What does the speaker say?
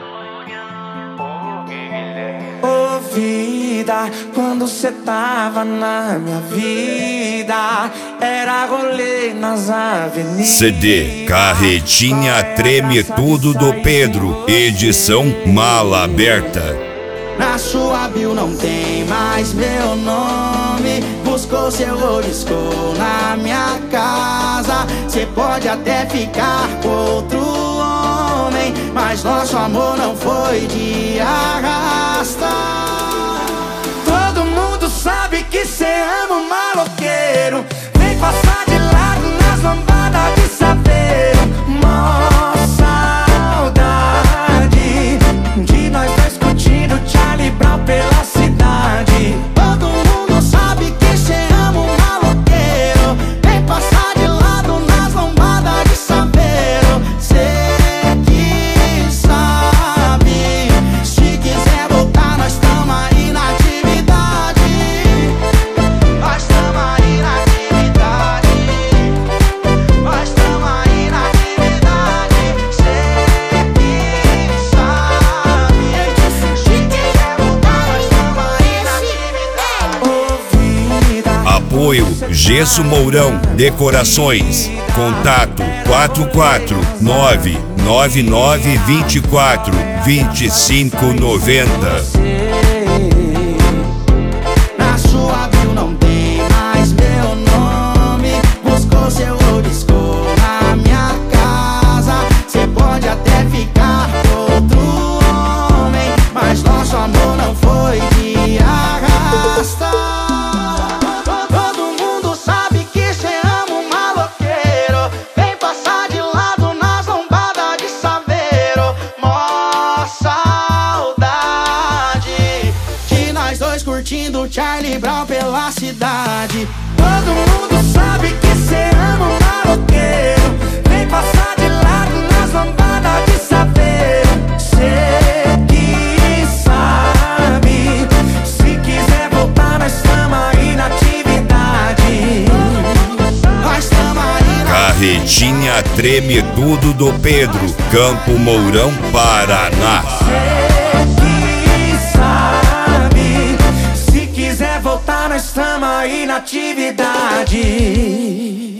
Ô vida, quando cê tava na minha vida, era rolê nas avenidas. CD Carretinha Treme Tudo do Pedro, edição Mala Aberta. Na sua bio não tem mais meu nome. Buscou seu oliscou na minha casa. Cê pode até ficar com outro homem, mas nosso amor não foi de arrasta. Todo mundo sabe que cê ama um maloqueiro. Vem passar de lado nas lambadas de saveiro. Mó saudade de nós dois curtindo Charlie Brown pela cidade. Todo mundo sabe que cê ama um maloqueiro. Vem passar de lado nas lambadas de saveiro. Cê que sabe, se quiser voltar nós tamo aí na atividade. Nós tamo aí na atividade. Nós tamo aí na atividade. Cê que sabe, se quiser voltar nós tamo aí na atividade. Apoio Gesso Mourão Decorações. Contato 449-9924-2590. Na sua bio não tem mais meu nome. Buscou seu oliscou na minha casa. Cê pode até ficar com outro homem, mas nosso amor não foi de arrasta. Todo mundo sabe que cê ama um maloqueiro. Vem passar de lado nas lombadas de saveiro. Mó saudade de nós dois curtindo Charlie Brown pela cidade. Todo mundo sabe que cê ama um maloqueiro. Vem passar de lado nas lombadas de saveiro. Cê que sabe, se quiser voltar nós tamo aí na atividade. Nós tamo aí na Carretinha Treme Tudo do Pedro, Campo Mourão, Paraná. que sabe, se quiser voltar nós tamo aí na atividade.